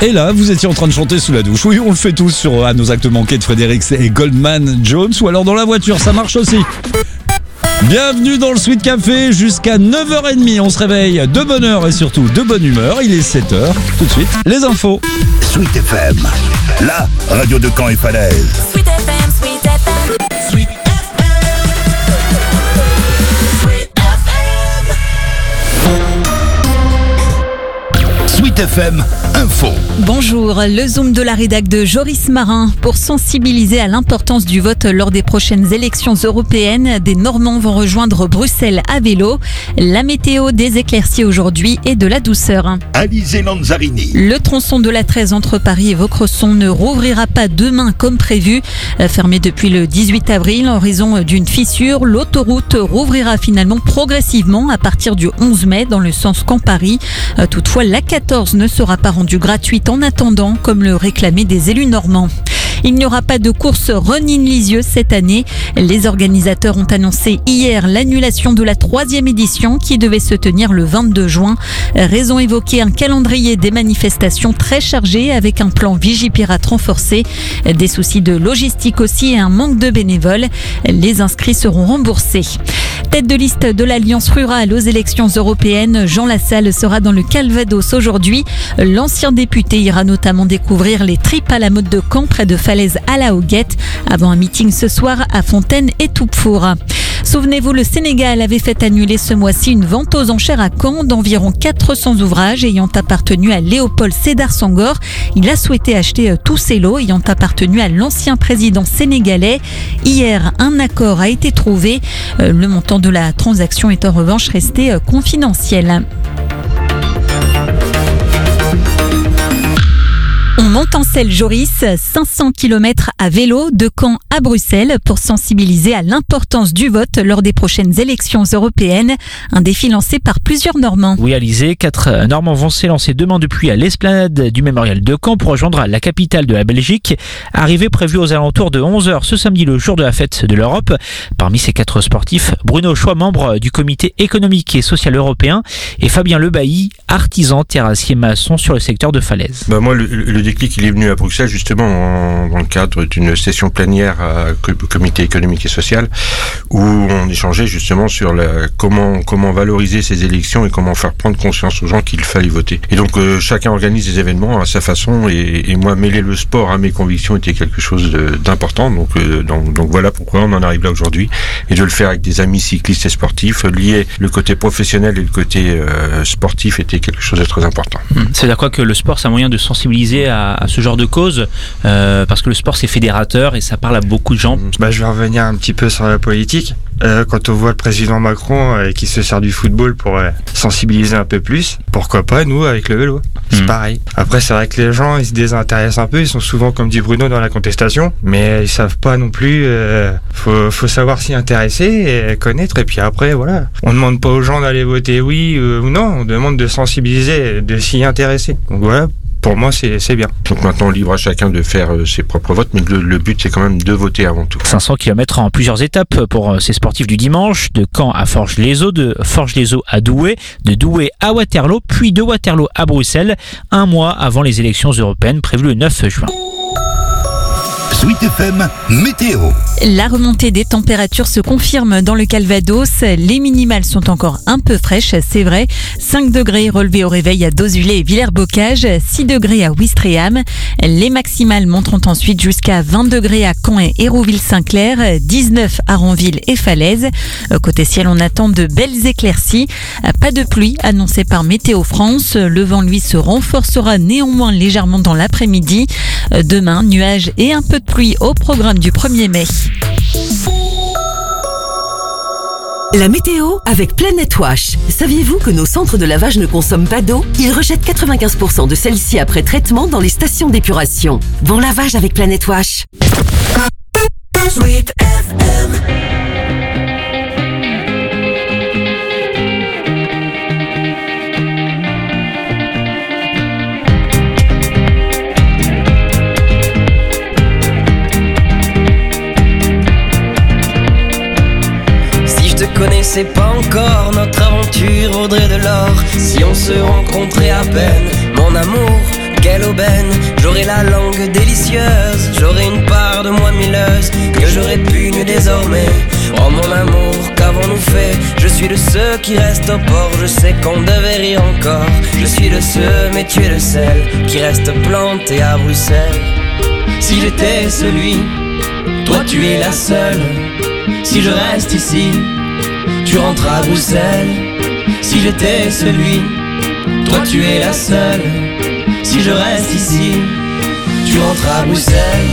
Et là, vous étiez en train de chanter sous la douche. Oui, on le fait tous sur À nos actes manqués de Frédéric et Goldman Jones, ou alors dans la voiture, ça marche aussi. Bienvenue dans le Sweet Café, jusqu'à 9h30, on se réveille de bonne heure et surtout de bonne humeur. Il est 7h, tout de suite, les infos. Sweet FM, la radio de Caen et Falaise. Sweet FM, Sweet FM, Sweet Sweet FM Info. Bonjour, le Zoom de la rédac de Joris Marin. Pour sensibiliser à l'importance du vote lors des prochaines élections européennes, des Normands vont rejoindre Bruxelles à vélo. La météo, des éclaircies aujourd'hui et de la douceur. Alizé Lanzarini. Le tronçon de la 13 entre Paris et Vaucresson ne rouvrira pas demain comme prévu. Fermé depuis le 18 avril en raison d'une fissure, l'autoroute rouvrira finalement progressivement à partir du 11 mai dans le sens Caen-Paris. Toutefois, la 14 ne sera pas rendue gratuite en attendant, comme le réclamaient des élus normands. Il n'y aura pas de course Rhône-Lisieux cette année. Les organisateurs ont annoncé hier l'annulation de la 3e édition qui devait se tenir le 22 juin. Raison évoquée, un calendrier des manifestations très chargé avec un plan Vigipirate renforcé. Des soucis de logistique aussi et un manque de bénévoles. Les inscrits seront remboursés. Tête de liste de l'Alliance rurale aux élections européennes, Jean Lassalle sera dans le Calvados aujourd'hui. L'ancien député ira notamment découvrir les tripes à la mode de Caen près de Falaise à la Hoguette, avant un meeting ce soir à Fontaine et Toupfour. Souvenez-vous, le Sénégal avait fait annuler ce mois-ci une vente aux enchères à Caen d'environ 400 ouvrages ayant appartenu à Léopold Sédar Senghor. Il a souhaité acheter tous ces lots ayant appartenu à l'ancien président sénégalais. Hier, un accord a été trouvé. Le montant de la transaction est en revanche resté confidentiel. On monte en selle Joris, 500 km à vélo de Caen à Bruxelles pour sensibiliser à l'importance du vote lors des prochaines élections européennes. Un défi lancé par plusieurs Normands. Oui, Alizé, 4 Normands vont s'élancer demain depuis à l'esplanade du mémorial de Caen pour rejoindre la capitale de la Belgique. Arrivée prévue aux alentours de 11h ce samedi, le jour de la fête de l'Europe. Parmi ces 4 sportifs, Bruno Choix, membre du comité économique et social européen, et Fabien Lebailly, artisan terrassier maçon sur le secteur de Falaise. Moi, le déclic, il est venu à Bruxelles justement dans le cadre d'une session plénière comité économique et social où on échangeait justement sur comment valoriser ces élections et comment faire prendre conscience aux gens qu'il fallait voter. Et donc chacun organise des événements à sa façon et moi mêler le sport à mes convictions était quelque chose d'important. Donc voilà pourquoi on en arrive là aujourd'hui et de le faire avec des amis cyclistes et sportifs, lier le côté professionnel et le côté sportif était quelque chose de très important. C'est-à-dire quoi que le sport c'est un moyen de sensibiliser à ce genre de cause parce que le sport c'est fédérateur et ça parle à beaucoup de gens. Je vais revenir un petit peu sur la politique. Quand on voit le président Macron qui se sert du football pour sensibiliser un peu plus, pourquoi pas nous avec le vélo, c'est pareil. Après c'est vrai que les gens ils se désintéressent un peu, ils sont souvent comme dit Bruno dans la contestation, mais ils savent pas non plus, faut savoir s'y intéresser et connaître et puis après voilà. On demande pas aux gens d'aller voter oui ou non, on demande de sensibiliser, de s'y intéresser. Donc voilà. Pour moi, c'est bien. Donc maintenant, libre à chacun de faire ses propres votes, mais le but, c'est quand même de voter avant tout. 500 km en plusieurs étapes pour ces sportifs du dimanche, de Caen à Forges-les-Eaux, de Forges-les-Eaux à Douai, de Douai à Waterloo, puis de Waterloo à Bruxelles, un mois avant les élections européennes prévues le 9 juin. Sweet FM Météo. La remontée des températures se confirme dans le Calvados. Les minimales sont encore un peu fraîches, c'est vrai. 5 degrés relevés au réveil à Dozulé et Villers-Bocage, 6 degrés à Ouistreham. Les maximales monteront ensuite jusqu'à 20 degrés à Caen et Hérouville-Saint-Clair, 19 à Ranville et Falaise. Côté ciel, on attend de belles éclaircies. Pas de pluie annoncée par Météo France. Le vent, lui, se renforcera néanmoins légèrement dans l'après-midi. Demain, nuages et un peu de pluie au programme du 1er mai. La météo avec Planet Wash. Saviez-vous que nos centres de lavage ne consomment pas d'eau? Ils rejettent 95% de celle-ci après traitement dans les stations d'épuration. Bon lavage avec Planet Wash. Sweet FM. Connaissez pas encore notre aventure vaudrait de l'or si on se rencontrait à peine. Mon amour, quelle aubaine. J'aurai la langue délicieuse, j'aurai une part de moi mielleuse que j'aurais pu désormais. Oh mon amour, qu'avons-nous fait? Je suis de ceux qui restent au port, je sais qu'on devait rire encore. Je suis de ceux, mais tu es le seul qui reste planté à Bruxelles. Si j'étais celui, toi tu es la seule. Si je reste ici, tu rentres à Bruxelles. Si j'étais celui, toi tu es la seule. Si je reste ici, tu rentres à Bruxelles.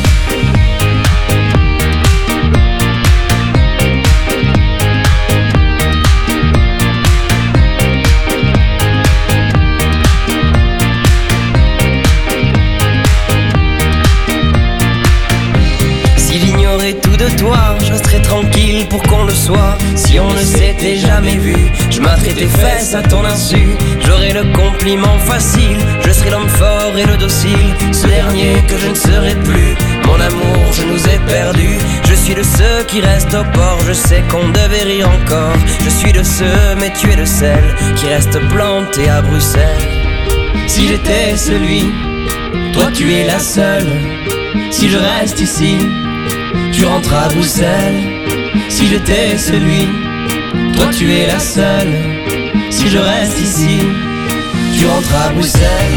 Tout de toi, je resterai tranquille pour qu'on le soit. Si on ne s'était jamais vu, je m'atterais tes fesses à ton insu. J'aurai le compliment facile, je serai l'homme fort et le docile. Ce dernier que je ne serai plus, mon amour, je nous ai perdus. Je suis de ceux qui restent au port, je sais qu'on devait rire encore. Je suis de ceux, mais tu es de celle qui reste planté à Bruxelles. Si j'étais celui, toi tu es la seule. Si je reste ici, tu rentres à Bruxelles. Si j'étais celui, toi tu es la seule. Si je reste ici, tu rentres à Bruxelles.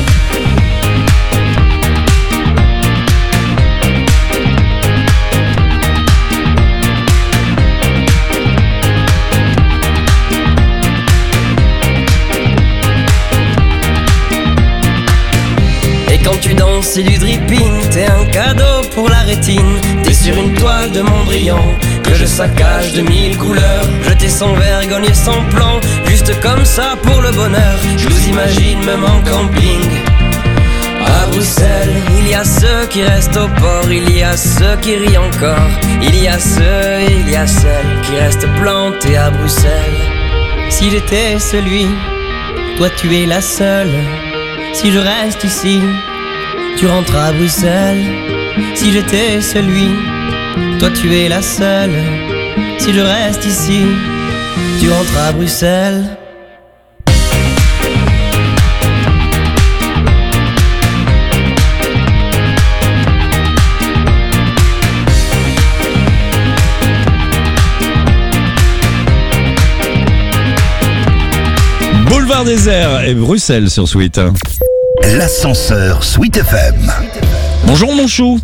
Quand tu danses, c'est du dripping, t'es un cadeau pour la rétine. T'es sur une toile de Mondrian que je saccage de 1000 couleurs. Je t'ai sans vergogne et sans plan, juste comme ça pour le bonheur. Je vous imagine même en camping à Bruxelles. Il y a ceux qui restent au port, il y a ceux qui rient encore. Il y a ceux et il y a celles qui restent plantés à Bruxelles. Si j'étais celui, toi tu es la seule. Si je reste ici, tu rentres à Bruxelles. Si j'étais celui, toi tu es la seule. Si je reste ici, tu rentres à Bruxelles. Boulevard Désert et Bruxelles sur Sweet. L'ascenseur Sweet FM. Bonjour mon chou.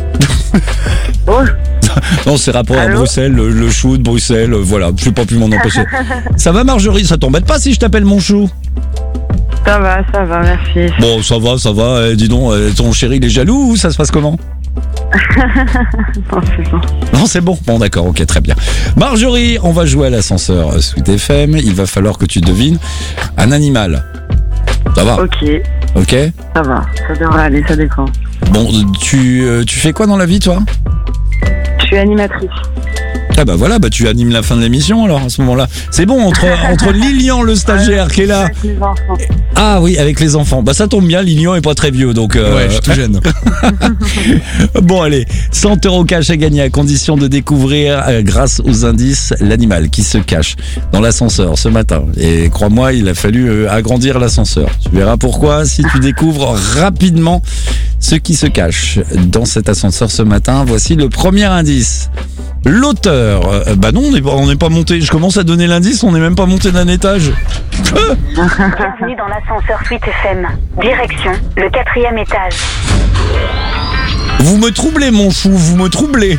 Non, c'est rapport à Bruxelles, le chou de Bruxelles, voilà, je n'ai pas pu m'en empêcher. Ça va Marjorie, ça t'embête pas si je t'appelle mon chou? Ça va, merci. Bon, ça va, dis donc, ton chéri il est jaloux ou ça se passe comment? Non, c'est bon. Non, c'est bon. Bon, d'accord, ok, très bien. Marjorie, on va jouer à l'ascenseur Sweet FM. Il va falloir que tu devines un animal. Ça va? Ok. Ça va, ça devrait aller, ça dépend. Bon, tu fais quoi dans la vie, toi? Je suis animatrice. Ah bah voilà, tu animes la fin de l'émission alors à ce moment-là. C'est bon, entre Lilian le stagiaire qui est là. Avec les enfants. Ah oui, avec les enfants. Bah ça tombe bien, Lilian est pas très vieux donc. Ouais, je suis tout jeune. Bon allez, 100 € cash à gagner à condition de découvrir grâce aux indices l'animal qui se cache dans l'ascenseur ce matin. Et crois-moi, il a fallu agrandir l'ascenseur. Tu verras pourquoi si tu découvres rapidement ce qui se cache dans cet ascenseur ce matin. Voici le premier indice. L'auteur, bah non, on n'est pas monté. Je commence à donner l'indice, on n'est même pas monté d'un étage. Bienvenue dans l'ascenseur Sweet FM. Direction le 4e étage. Vous me troublez, mon chou, vous me troublez.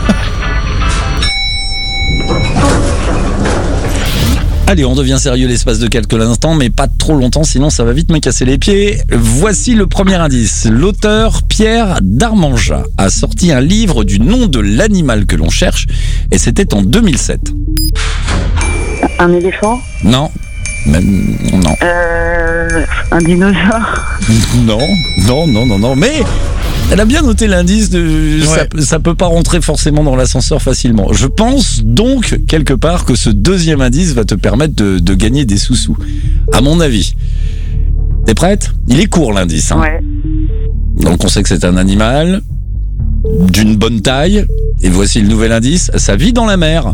Allez, on devient sérieux l'espace de quelques instants, mais pas trop longtemps, sinon ça va vite me casser les pieds. Voici le premier indice. L'auteur Pierre Darmanjat a sorti un livre du nom de l'animal que l'on cherche, et c'était en 2007. Un éléphant? Non. Non. Un dinosaure? Non, mais... Elle a bien noté l'indice de Ouais. ça peut pas rentrer forcément dans l'ascenseur facilement. Je pense donc quelque part que ce deuxième indice va te permettre de gagner des sous-sous. À mon avis. T'es prête? Il est court l'indice. Hein. Ouais. Donc on sait que c'est un animal d'une bonne taille. Et voici le nouvel indice. Ça vit dans la mer.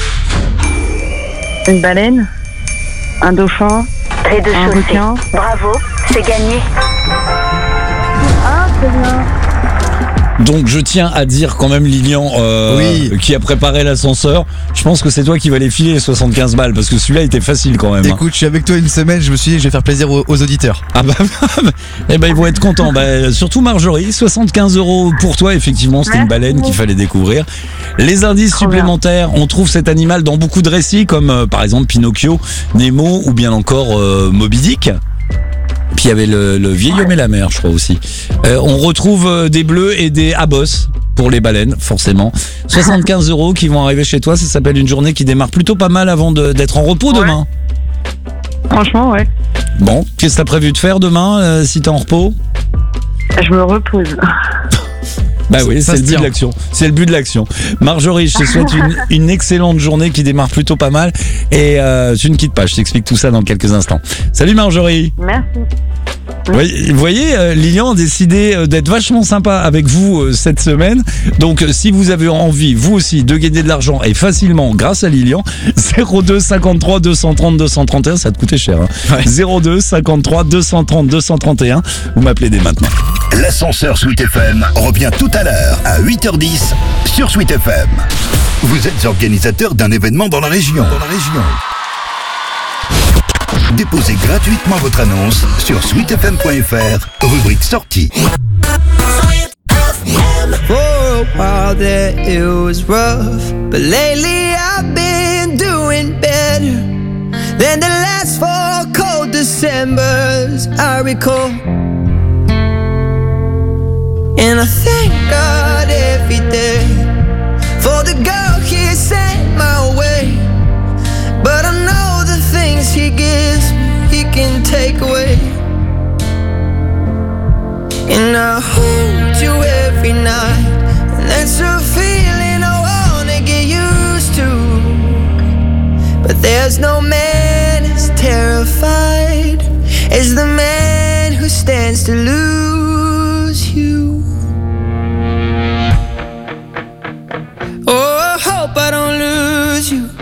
Une baleine? Un dauphin? Rez-de-chaussée. requin. Bravo, c'est gagné. très bien. Donc je tiens à dire quand même Lilian qui a préparé l'ascenseur, je pense que c'est toi qui vas les filer les 75 balles parce que celui-là était facile quand même. Écoute, je suis avec toi une semaine, je me suis dit je vais faire plaisir aux auditeurs. Ah bah eh ben ils vont être contents. Surtout Marjorie, 75 € pour toi, effectivement c'était une baleine qu'il fallait découvrir. Les indices supplémentaires, on trouve cet animal dans beaucoup de récits comme par exemple Pinocchio, Nemo ou bien encore Moby Dick. Puis il y avait le vieil homme et la mer, je crois aussi. On retrouve des bleus et des abos pour les baleines, forcément. 75 € qui vont arriver chez toi. Ça s'appelle une journée qui démarre plutôt pas mal avant d'être en repos demain. Franchement, ouais. Bon, qu'est-ce que t'as prévu de faire demain si t'es en repos? Je me repose. Bah oui, c'est le but de l'action. C'est le but de l'action. Marjorie, je te souhaite une excellente journée qui démarre plutôt pas mal. Et tu ne quittes pas, je t'explique tout ça dans quelques instants. Salut Marjorie. Merci. Vous voyez, Lilian a décidé d'être vachement sympa avec vous cette semaine. Donc si vous avez envie, vous aussi, de gagner de l'argent et facilement grâce à Lilian, 02 53 230 231, ça te coûtait cher. Hein. Ouais. 02 53 230 231, vous m'appelez dès maintenant. L'ascenseur Sweet FM revient tout à l'heure à 8h10 sur Sweet FM. Vous êtes organisateur d'un événement dans la région. Déposez gratuitement votre annonce sur sweetfm.fr, rubrique sortie. For a while there it was rough, but lately I've been doing better than the last 4 cold Decembers I recall. And I thank God every day for the girl He sent my way. But I know the things He gives me, He can take away. And I hold you every night, and that's a feeling I wanna get used to. But there's no man as terrified as the man who stands to lose you. Oh, I hope I don't lose you.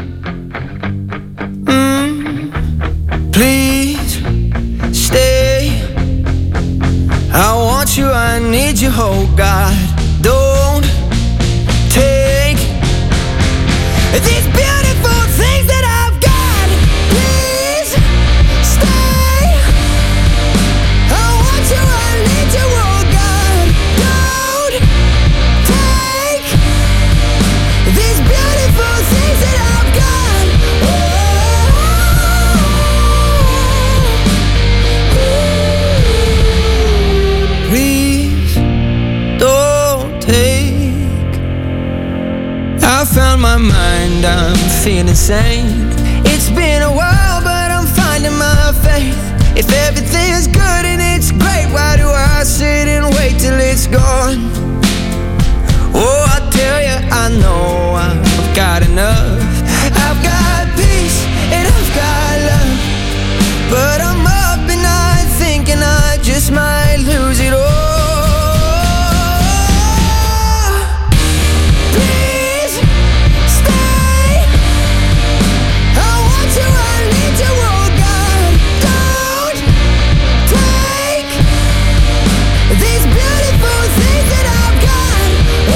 Please stay. I want you, I need you, oh God. Don't take these beautiful things that I've got. Please stay. I want you, I need you, oh God. Don't take these beautiful things that I've got. Please don't take. I found my mind, I'm feeling sane. It's been a while, but I'm finding my faith. If everything is good and it's great, why do I sit and wait till it's gone? Oh, I tell you, I know I've got enough. I've got peace and I've got love, but I'm up at night thinking I just might lose it all. Please stay. I want you, I need you, oh God. Don't take these beautiful things that I've got.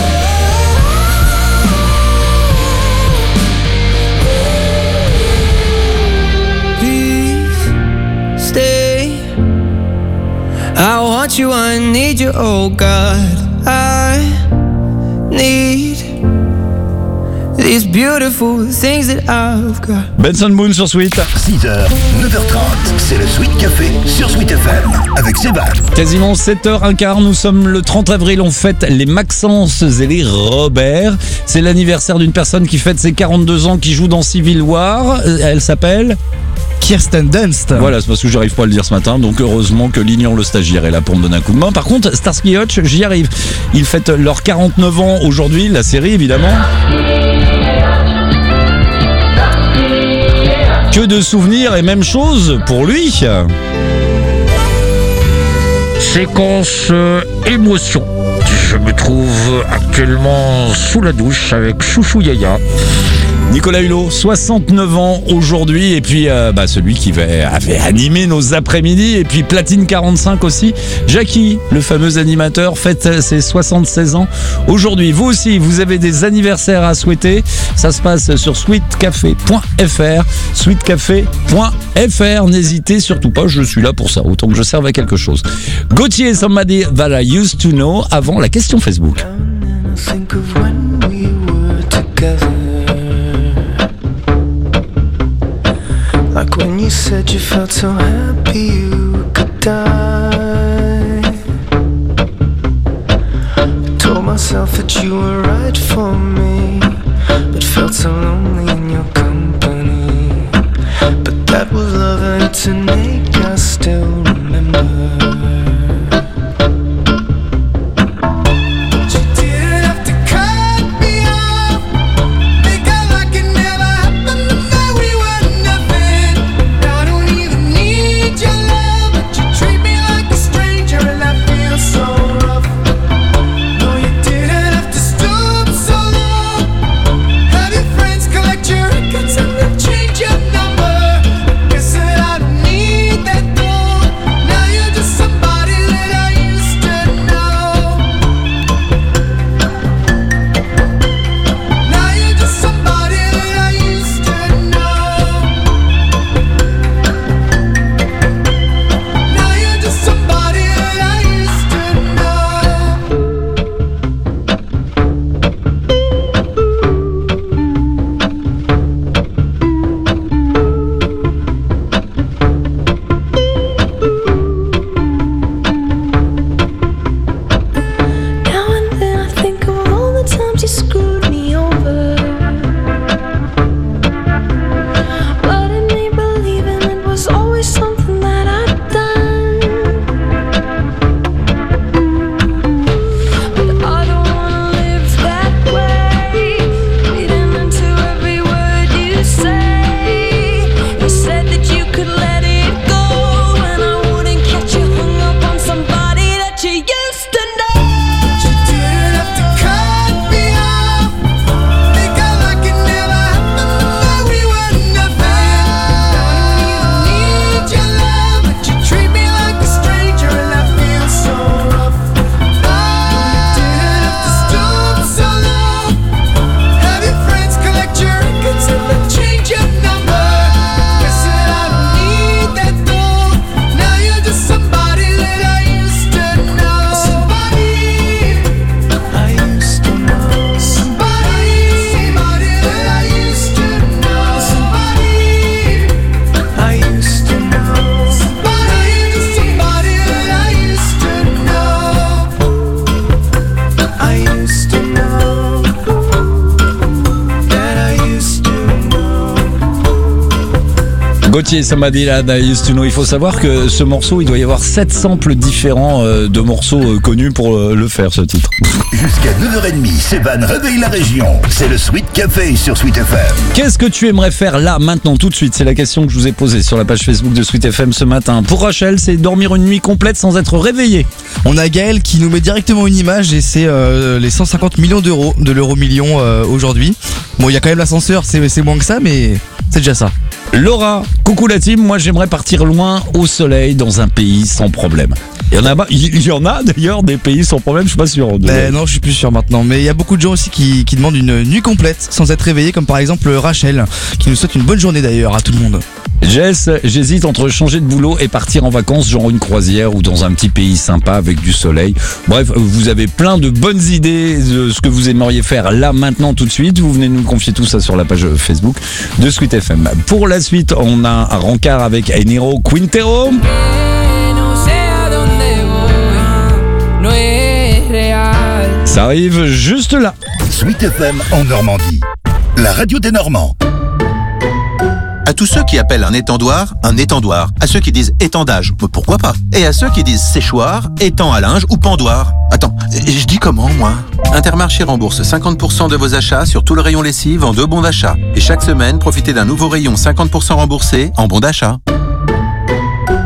Please stay. I want you, I need you, oh God. I need these beautiful things that I've got. Benson Boone sur Sweet. 6h, 9h30, c'est le Sweet Café sur Sweet FM avec Sébastien. Quasiment 7h15, nous sommes le 30 avril, on fête les Maxence et les Robert. C'est l'anniversaire d'une personne qui fête ses 42 ans, qui joue dans Civil War. Elle s'appelle Kirsten Dunst. Voilà, c'est parce que j'arrive pas à le dire ce matin, donc heureusement que Lilian le stagiaire est là pour me donner un coup de main. Par contre, Starsky Hutch, j'y arrive. Ils fêtent leurs 49 ans aujourd'hui, la série évidemment. Que de souvenirs et même chose pour lui. Séquence émotion. Je me trouve actuellement sous la douche avec Chouchou Yaya. Nicolas Hulot, 69 ans aujourd'hui, et puis celui qui avait animé nos après-midi, et puis Platine 45 aussi. Jackie, le fameux animateur, fête ses 76 ans aujourd'hui. Vous aussi, vous avez des anniversaires à souhaiter. Ça se passe sur sweetcafé.fr. Sweetcafé.fr. N'hésitez surtout pas, je suis là pour ça, autant que je serve à quelque chose. Gauthier, Somebody That I Used to Know, avant la question Facebook. Think of when we were together, like when you said you felt so happy you could die. I told myself that you were right for me, but felt so lonely in your company. But that was love and tonight I still remember. Gauthier, Somebody That I Used to Know. Il faut savoir que ce morceau, il doit y avoir 7 samples différents de morceaux connus pour le faire, ce titre. Jusqu'à 9h30, Sévan réveille la région. C'est le Sweet Café sur Sweet FM. Qu'est-ce que tu aimerais faire là, maintenant, tout de suite? C'est la question que je vous ai posée sur la page Facebook de Sweet FM ce matin. Pour Rachel, c'est dormir une nuit complète sans être réveillé. On a Gaël qui nous met directement une image et c'est les 150 millions d'euros de l'euro-million aujourd'hui. Bon, il y a quand même l'ascenseur, c'est moins que ça, mais c'est déjà ça. Laura, coucou la team, moi j'aimerais partir loin au soleil dans un pays sans problème. Il y en a d'ailleurs des pays sans problème, je suis pas sûr. Non, je suis plus sûr maintenant. Mais il y a beaucoup de gens aussi qui demandent une nuit complète sans être réveillés, comme par exemple Rachel, qui nous souhaite une bonne journée d'ailleurs à tout le monde. Jess, j'hésite entre changer de boulot et partir en vacances, genre une croisière ou dans un petit pays sympa avec du soleil. Bref, vous avez plein de bonnes idées de ce que vous aimeriez faire là, maintenant, tout de suite. Vous venez nous confier tout ça sur la page Facebook de Sweet FM. Pour la suite, on a un rencard avec Eniro Quintero. Ça arrive juste là. Sweet FM en Normandie, la radio des Normands. À tous ceux qui appellent un étendoir, à ceux qui disent étendage, pourquoi pas? Et à ceux qui disent séchoir, étang à linge ou pendoir. Attends, je dis comment moi? Intermarché rembourse 50% de vos achats sur tout le rayon lessive en 2 bons d'achat. Et chaque semaine, profitez d'un nouveau rayon 50% remboursé en bons d'achat.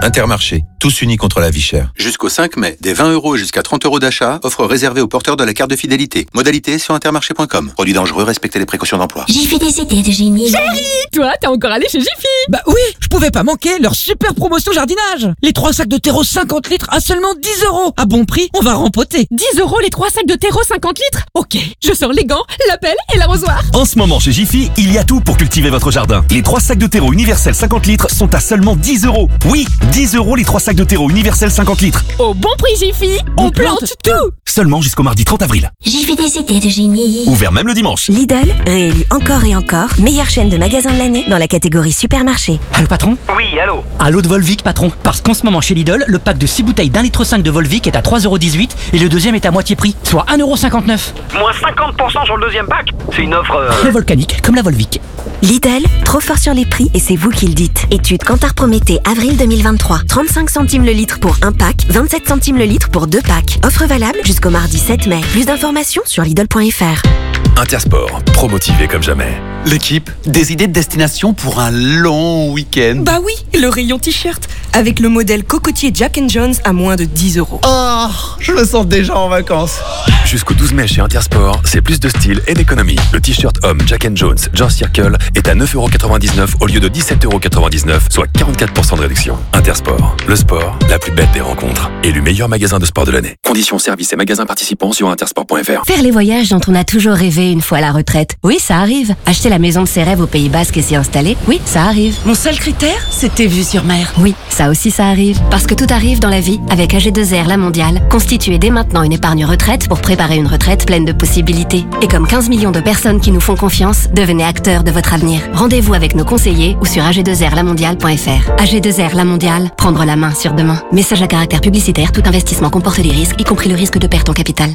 Intermarché, tous unis contre la vie chère. Jusqu'au 5 mai, des 20 € et jusqu'à 30 € d'achat, offre réservée aux porteurs de la carte de fidélité. Modalité sur intermarché.com. Produit dangereux, respectez les précautions d'emploi. J'ai fait des idées de génie. Chérie, toi, t'es encore allé chez Jiffy? Bah oui, je pouvais pas manquer leur super promotion jardinage. Les 3 sacs de terreau 50 litres à seulement 10 €. À bon prix, on va rempoter. 10 € les 3 sacs de terreau 50 litres? Ok, je sors les gants, la pelle et l'arrosoir. En ce moment chez Jiffy, il y a tout pour cultiver votre jardin. Les 3 sacs de terreau universel 50 litres sont à seulement 10 €. Oui, 10 € les 3 sacs de terreau universel 50 litres. Au bon prix Jiffy, on plante tout. Seulement jusqu'au mardi 30 avril. J'ai fait des idées de génie. Ouvert même le dimanche. Lidl, réélu encore et encore, meilleure chaîne de magasins de l'année dans la catégorie supermarché. Allô patron? Oui, allô. Allô de Volvic patron. Parce qu'en ce moment chez Lidl, le pack de 6 bouteilles d'1,5 litre de Volvic est à 3,18 € et le deuxième est à moitié prix, soit 1,59 €. Moins 50% sur le deuxième pack. C'est une offre... volcanique, comme la Volvic. Lidl, trop fort sur les prix et c'est vous qui le dites. Étude Kantar Prométhée, avril 2023. 35 centimes le litre pour un pack, 27 centimes le litre pour 2 packs. Offre valable jusqu'au mardi 7 mai. Plus d'informations sur Lidl.fr. Intersport, promotivé comme jamais. L'équipe, des idées de destination pour un long week-end. Bah oui, le rayon t-shirt, avec le modèle cocotier Jack & Jones à moins de 10 €. Oh, je me sens déjà en vacances. Jusqu'au 12 mai chez Intersport, c'est plus de style et d'économie. Le t-shirt homme Jack & Jones George Circle est à 9,99 € au lieu de 17,99 €, soit 44% de réduction. Intersport, le sport, la plus belle des rencontres. Élu meilleur magasin de sport de l'année. Conditions, services et magasins participants sur intersport.fr. Faire les voyages dont on a toujours rêvé une fois à la retraite. Oui, ça arrive. Acheter la maison de ses rêves au Pays Basque et s'y installer. Oui, ça arrive. Mon seul critère, c'était vue sur mer. Oui, ça aussi ça arrive. Parce que tout arrive dans la vie avec AG2R La Mondiale. Constituez dès maintenant une épargne retraite pour préparer une retraite pleine de possibilités. Et comme 15 millions de personnes qui nous font confiance, devenez acteurs de votre avenir. Rendez-vous avec nos conseillers ou sur ag2rlamondiale.fr. AG2R La Mondiale, prendre la main sur demain. Message à caractère publicitaire, tout investissement comporte des risques, y compris le risque de perte en capital.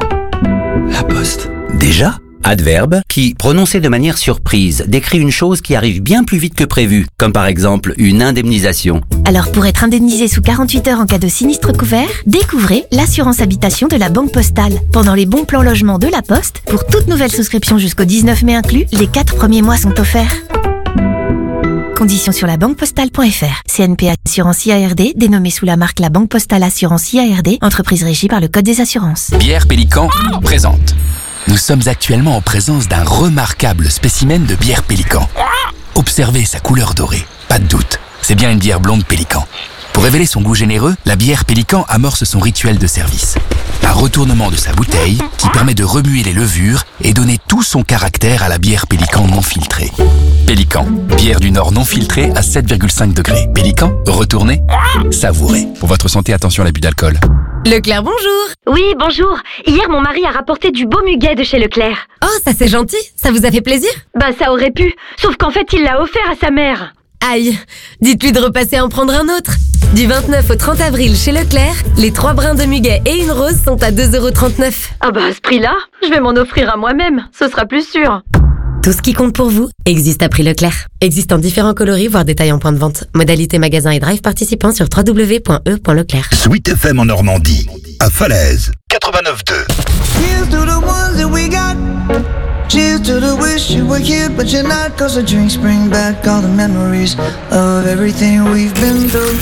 La Poste. Déjà ? Adverbe, qui, prononcé de manière surprise, décrit une chose qui arrive bien plus vite que prévu, comme par exemple une indemnisation. Alors pour être indemnisé sous 48 heures en cas de sinistre couvert, découvrez l'assurance habitation de la Banque Postale. Pendant les bons plans logement de la Poste, pour toute nouvelle souscription jusqu'au 19 mai inclus, les 4 premiers mois sont offerts. Conditions sur labanquepostale.fr. CNP Assurance IARD, dénommée sous la marque La Banque Postale Assurance IARD, entreprise régie par le Code des assurances. Bière Pélican présente. Nous sommes actuellement en présence d'un remarquable spécimen de bière Pélican. Observez sa couleur dorée, pas de doute, c'est bien une bière blonde Pélican. Pour révéler son goût généreux, la bière Pélican amorce son rituel de service. Un retournement de sa bouteille qui permet de remuer les levures et donner tout son caractère à la bière Pélican non filtrée. Pélican, bière du Nord non filtrée à 7,5 degrés. Pélican, retournez, savourez. Pour votre santé, attention à l'abus d'alcool. Leclerc, bonjour. Oui, bonjour. Hier, mon mari a rapporté du beau muguet de chez Leclerc. Oh, ça c'est gentil. Ça vous a fait plaisir? Bah, ça aurait pu. Sauf qu'en fait, il l'a offert à sa mère. Aïe, dites-lui de repasser en prendre un autre. Du 29 au 30 avril chez Leclerc, les 3 brins de muguet et une rose sont à 2,39 €. Ah bah, à ce prix-là, je vais m'en offrir à moi-même. Ce sera plus sûr. Tout ce qui compte pour vous existe à prix Leclerc. Existe en différents coloris, voire détails en point de vente. Modalité magasin et drive participants sur www.e.leclerc. Sweet FM en Normandie, à Falaise, 89.2. Here's to the ones that we got. Cheers to the wish you were here, but you're not. Cause the drinks bring back all the memories of everything we've been through.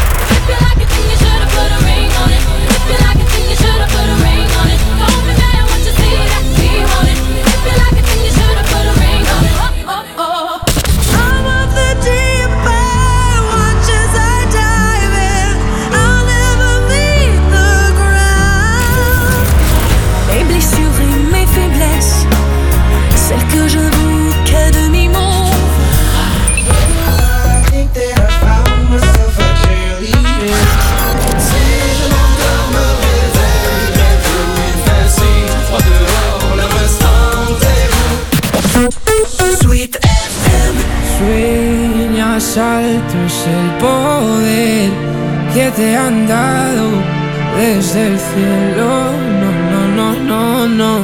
Sueñas alto es el poder que te han dado desde el cielo. No, no, no, no, no.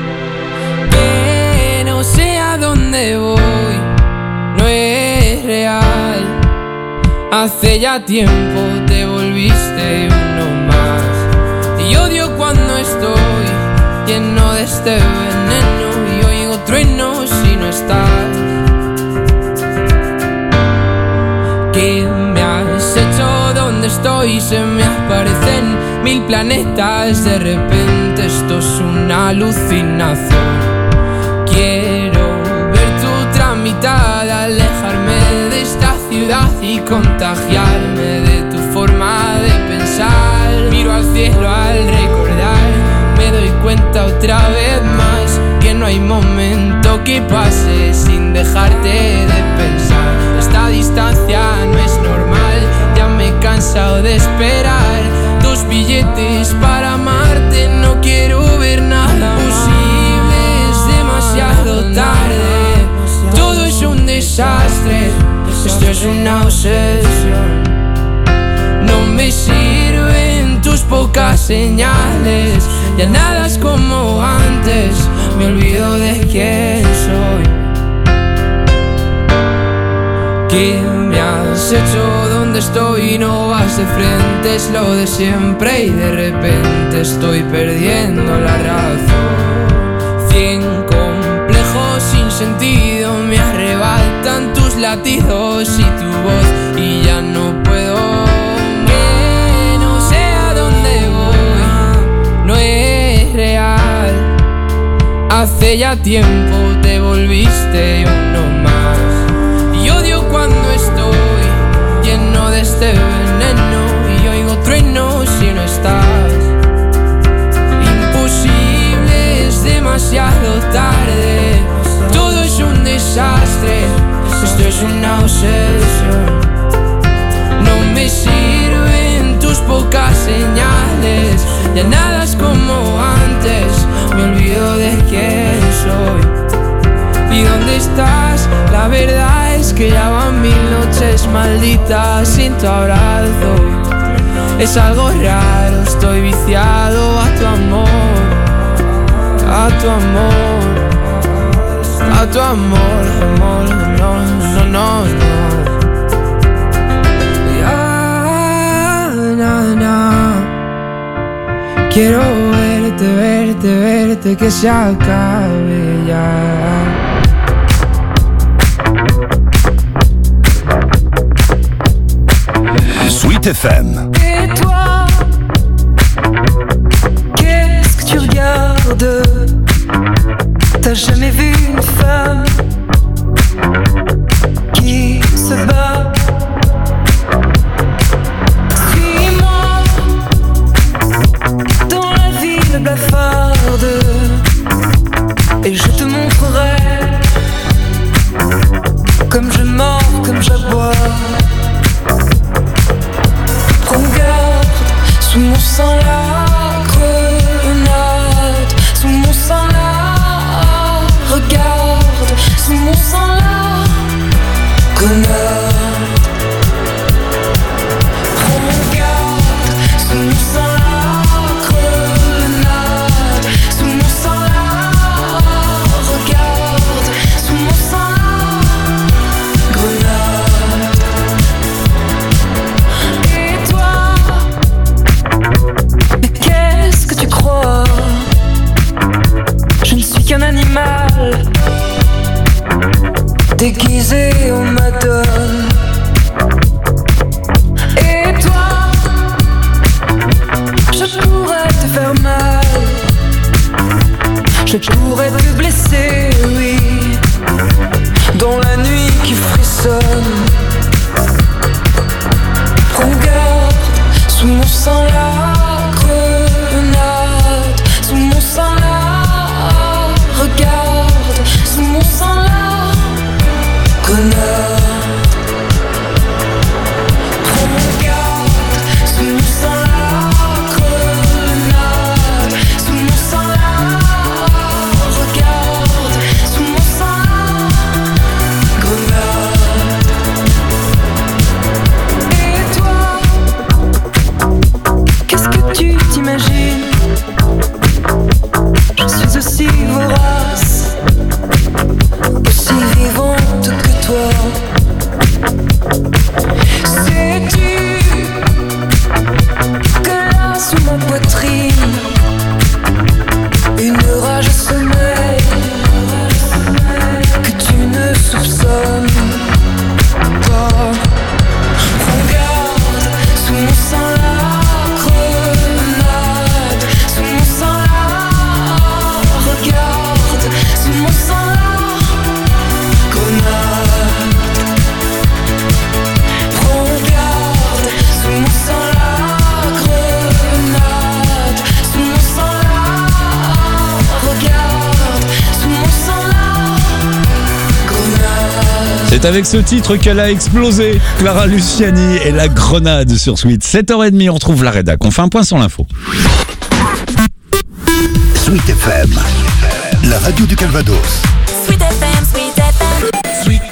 Que no sé a dónde voy, no es real. Hace ya tiempo te volviste uno más. Y odio cuando estoy lleno de este veneno y oigo truenos si no estás. ¿Qué me has hecho? dónde estoy, se me aparecen 1000 planetas. De repente esto es una alucinación. Quiero ver tu mitad, alejarme de esta ciudad y contagiarme de tu forma de pensar. Miro al cielo al recordar, me doy cuenta otra vez más que no hay momento que pase sin dejarte de pensar. Esta distancia no es normal, ya me he cansado de esperar tus billetes para amarte. No quiero ver nada posible, es demasiado tarde. Todo es un desastre, esto es una obsesión. No me sirven tus pocas señales, ya nada es como antes, me olvido de quién soy. ¿Qué me has hecho? ¿Dónde estoy? No vas de frente, es lo de siempre y de repente estoy perdiendo la razón. 100 complejos sin sentido me arrebatan tus latidos y tu voz y ya no puedo. Que no sé a dónde voy, no es real. Hace ya tiempo te volviste uno más y odio cuando estoy lleno de este veneno y oigo truenos si no estás. Imposible, es demasiado tarde. Todo es un desastre, esto es una obsesión. No me sirven tus pocas señales, ya nada es como antes, me olvido de quién soy. ¿Y dónde estás? La verdad es que ya van 1000 noches malditas sin tu abrazo. Es algo raro, estoy viciado a tu amor, a tu amor, a tu amor, amor, no, no, no, no. Ya, na, na. Quiero verte, verte, verte, que se acabe ya. Sweet FM. Et toi, qu'est-ce que tu regardes? T'as jamais vu une femme qui se bat? Suis-moi dans la ville blafarde et je te montrerai comme je mords, comme j'aboie. Regarde, sous mon sang la grenade, sous mon sang la. Regarde, sous mon sang la grenade. Regarde, sous mon sang la grenade, sous mon sang la. Regarde, sous mon sang la grenade. Et toi, mais qu'est-ce que tu crois? Je ne suis qu'un animal déguisé en madone. C'est avec ce titre qu'elle a explosé. Clara Luciani et la grenade sur Sweet. 7h30, on retrouve la rédac. On fait un point sur l'info. Sweet FM, la radio du Calvados. Sweet FM, Sweet FM. Sweet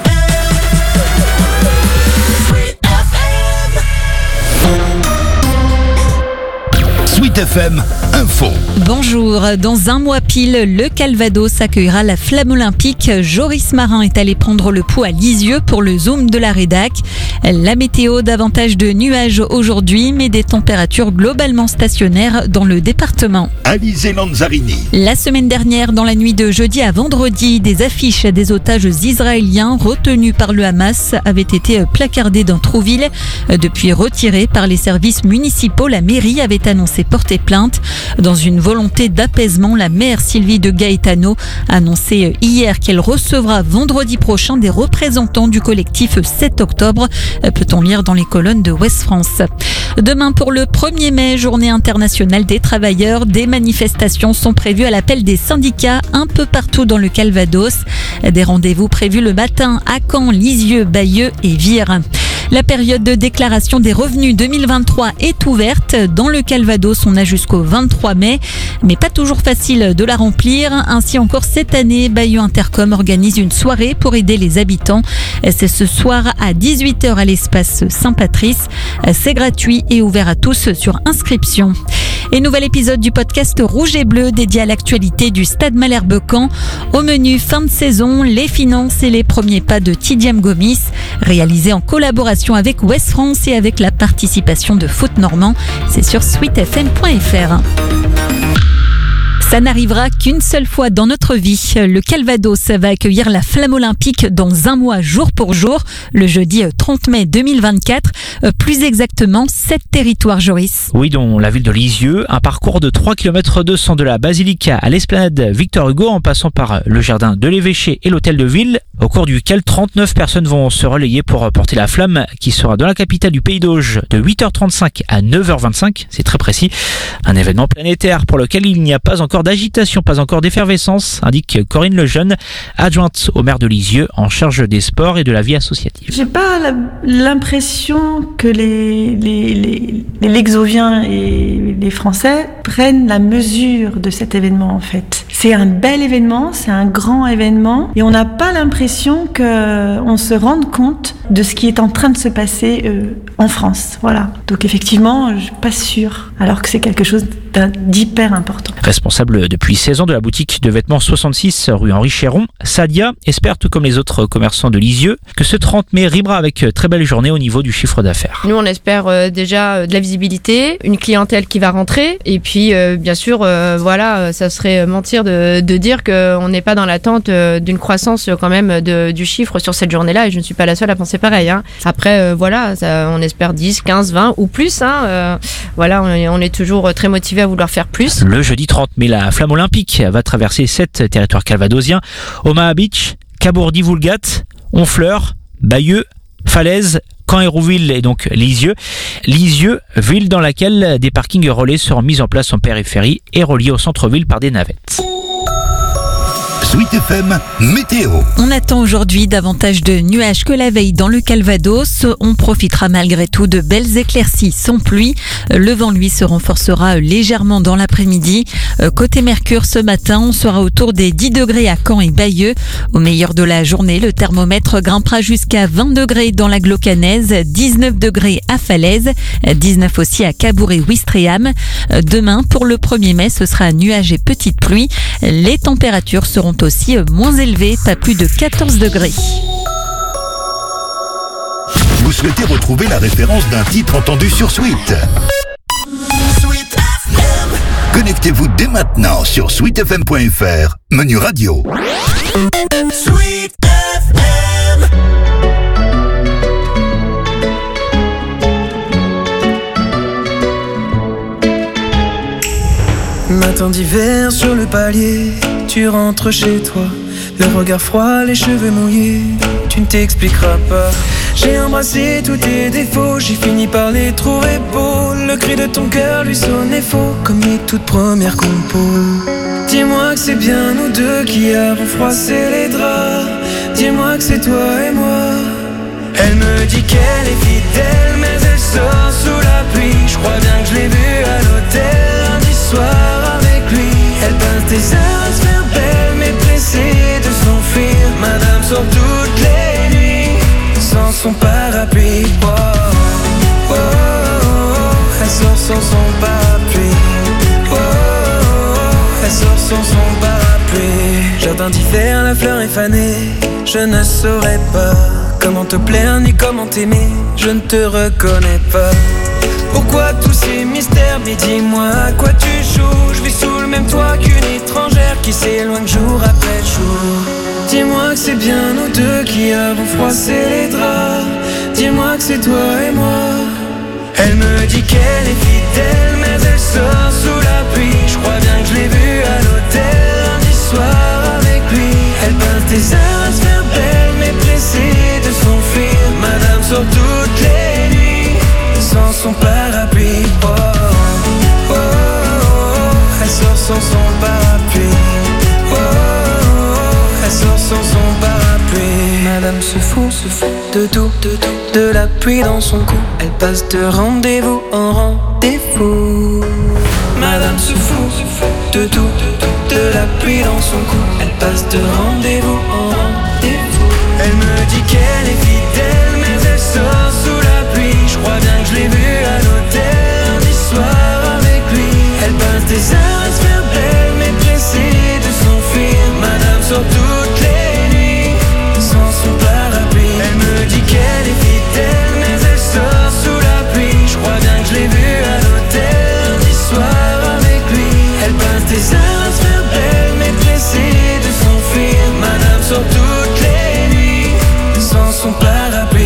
Sweet FM Info. Bonjour, dans un mois pile, le Calvados accueillera la flamme olympique. Joris Marin est allé prendre le pouls à Lisieux pour le Zoom de la rédac. La météo, davantage de nuages aujourd'hui, mais des températures globalement stationnaires dans le département. Alizé Lanzarini. La semaine dernière, dans la nuit de jeudi à vendredi, des affiches des otages israéliens retenus par le Hamas avaient été placardées dans Trouville. Depuis retirées par les services municipaux, la mairie avait annoncé porter plainte. Dans une volonté d'apaisement, la maire Sylvie de Gaetano a annoncé hier qu'elle recevra vendredi prochain des représentants du collectif 7 octobre, peut-on lire dans les colonnes de Ouest France. Demain, pour le 1er mai, journée internationale des travailleurs, des manifestations sont prévues à l'appel des syndicats un peu partout dans le Calvados. Des rendez-vous prévus le matin à Caen, Lisieux, Bayeux et Vire. La période de déclaration des revenus 2023 est ouverte. Dans le Calvados, on a jusqu'au 23 mai, mais pas toujours facile de la remplir. Ainsi encore cette année, Bayeux Intercom organise une soirée pour aider les habitants. C'est ce soir à 18h à l'espace Saint-Patrice. C'est gratuit et ouvert à tous sur inscription. Et nouvel épisode du podcast Rouge et Bleu dédié à l'actualité du Stade Malherbe-Caen. Au menu fin de saison, les finances et les premiers pas de Tidiam Gomis, réalisé en collaboration avec Ouest France et avec la participation de Foot Normand. C'est sur sweetfm.fr. Ça n'arrivera qu'une seule fois dans notre vie. Le Calvados va accueillir la flamme olympique dans un mois jour pour jour, le jeudi 30 mai 2024. Plus exactement, 7 territoires, Joris. Oui, dont la ville de Lisieux, un parcours de 3 km 200 de la basilique à l'esplanade Victor Hugo en passant par le jardin de l'évêché et l'hôtel de ville, au cours duquel 39 personnes vont se relayer pour porter la flamme qui sera dans la capitale du Pays d'Auge de 8h35 à 9h25, c'est très précis. Un événement planétaire pour lequel il n'y a pas encore d'agitation, pas encore d'effervescence, indique Corinne Lejeune, adjointe au maire de Lisieux en charge des sports et de la vie associative. J'ai pas l'impression que les Lexoviens et les Français prennent la mesure de cet événement en fait. C'est un bel événement, c'est un grand événement et on n'a pas l'impression qu'on se rende compte de ce qui est en train de se passer en France. Voilà. Donc effectivement, je suis pas sûre, alors que c'est quelque chose d'hyper important. Responsable depuis 16 ans de la boutique de vêtements 66 rue Henri Chéron, Sadia espère, tout comme les autres commerçants de Lisieux, que ce 30 mai rimera avec très belle journée au niveau du chiffre d'affaires. Nous, on espère déjà de la visibilité, une clientèle qui va rentrer, et puis bien sûr, voilà, ça serait mentir de dire qu'on n'est pas dans l'attente d'une croissance quand même du chiffre sur cette journée-là, et je ne suis pas la seule à penser pareil. Hein. Après, voilà, on espère 10, 15, 20 ou plus. Hein, voilà, on est toujours très motivé à vouloir faire plus. Le jeudi 30 mai, la flamme olympique va traverser 7 territoires calvadosiens: Omaha Beach, Cabourdy-Voulgate, Honfleur, Bayeux, Falaise, Caen-Hérouville et donc Lisieux. Lisieux, ville dans laquelle des parkings relais seront mis en place en périphérie et reliés au centre-ville par des navettes. Sweet FM Météo. On attend aujourd'hui davantage de nuages que la veille dans le Calvados. On profitera malgré tout de belles éclaircies sans pluie. Le vent, lui, se renforcera légèrement dans l'après-midi. Côté Mercure, ce matin, on sera autour des 10 degrés à Caen et Bayeux. Au meilleur de la journée, le thermomètre grimpera jusqu'à 20 degrés dans la Glaucanaise, 19 degrés à Falaise, 19 aussi à Cabourg et Ouistreham. Demain, pour le 1er mai, ce sera nuages et petite pluie. Les températures seront aussi moins élevées, pas plus de 14 degrés. Vous souhaitez retrouver la référence d'un titre entendu sur Sweet? Connectez-vous dès maintenant sur sweetfm.fr, menu radio. Sweet FM. Matin d'hiver sur le palier, tu rentres chez toi, le regard froid, les cheveux mouillés, tu ne t'expliqueras pas. J'ai embrassé tous tes défauts, j'ai fini par les trouver beaux. Le cri de ton cœur lui sonnait faux, comme les toutes premières compos. Dis-moi que c'est bien nous deux qui avons froissé les draps, dis-moi que c'est toi et moi. Elle me dit qu'elle est fidèle, mais elle sort sous la pluie. Je crois bien que je l'ai vue à l'hôtel lundi soir avec lui. Elle pince des heures à se faire belle, mais pressée de s'enfuir. Madame sort toutes les nuits sans son parapluie. Oh, oh, oh, oh, elle sort sans son parapluie. Oh, oh, oh, elle sort sans son parapluie. Jardin d'hiver, la fleur est fanée. Je ne saurais pas comment te plaire ni comment t'aimer. Je ne te reconnais pas. Pourquoi tous ces mystères? Mais dis-moi à quoi tu joues. Je vis sous le même toit qu'une étrangère qui s'éloigne jour après jour. Dis-moi que c'est bien nous deux qui avons froissé les draps. Dis-moi que c'est toi et moi. Elle me dit qu'elle est fidèle, mais elle sort sous la pluie. Je crois bien que je l'ai vue à l'hôtel lundi soir avec lui. Elle passe des heures à se faire belle, mais pressée de s'enfuir. Madame sort toutes les nuits sans son parapluie. Oh, oh, oh, oh, elle sort sans son parapluie. Oh, oh, oh, elle sort sans son parapluie. Madame se fout de tout, de la pluie dans son cou. Elle passe de rendez-vous en rendez-vous. Madame se fout de tout, de la pluie dans son cou. Elle passe de rendez-vous en rendez-vous. Elle me dit qu'elle est fidèle, mais elle sort sous la pluie. Je crois bien que je l'ai vue à l'hôtel lundi soir avec lui. Elle passe des heures à se faire belle, mais pressée de s'enfuir. Madame sort toutes les nuits sans son parapluie. Elle me dit qu'elle est fidèle, mais elle sort sous la pluie. Je crois bien que je l'ai vue à l'hôtel lundi soir avec lui. Elle passe des heures à se faire belle, mais pressée de s'enfuir. Madame sort toutes les nuits sans son parapluie.